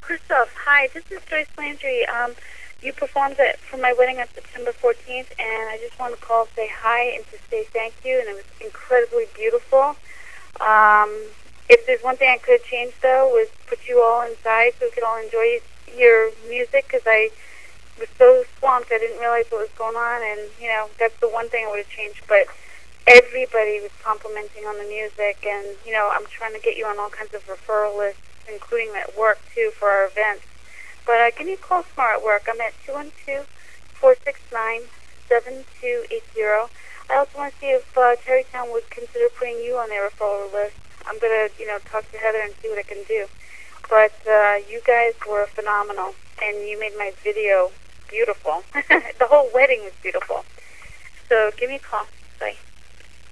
First off, hi, this is Joyce Landry. You performed for my wedding on September 14th, and I just want to call, say hi, and to say thank you, and it was incredibly beautiful. Um, if there's one thing I could change, though, was put you all inside so we could all enjoy your music, because I was so swamped I didn't realize what was going on, and, that's the one thing I would have changed, but everybody was complimenting on the music, and, I'm trying to get you on all kinds of referral lists, including at work, too, for our events. But give me a call tomorrow at work. I'm at 212-469-7280. I also want to see if Terrytown would consider putting you on their referral list. I'm going to, talk to Heather and see what I can do. But you guys were phenomenal, and you made my video beautiful. The whole wedding was beautiful. So give me a call.